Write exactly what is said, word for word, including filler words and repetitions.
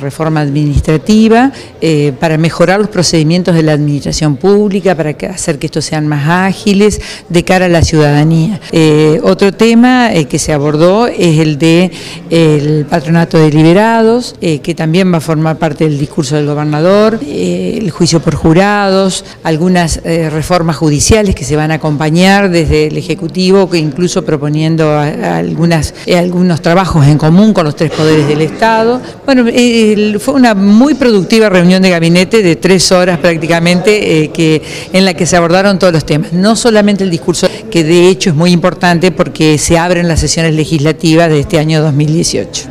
reforma administrativa eh, para mejorar los procedimientos de la administración pública, para que, hacer que estos sean más ágiles de cara a la ciudadanía. Eh, otro tema eh, que se abordó es el de eh, el patronato de liberados, eh, que también va a formar parte del discurso del gobernador, eh, el juicio por jurados, algunas eh, reformas judiciales que se van a acompañar desde el Ejecutivo, que incluso proponiendo a, a algunas, eh, algunos trabajos en común con los tres poderes del Estado. Bueno, eh, fue una muy productiva reunión de gabinete de tres horas prácticamente, eh, que, en la que se abordaron todos los temas, no solamente el discurso, que de hecho es muy importante porque se abren las sesiones legislativas de este año dos mil dieciocho.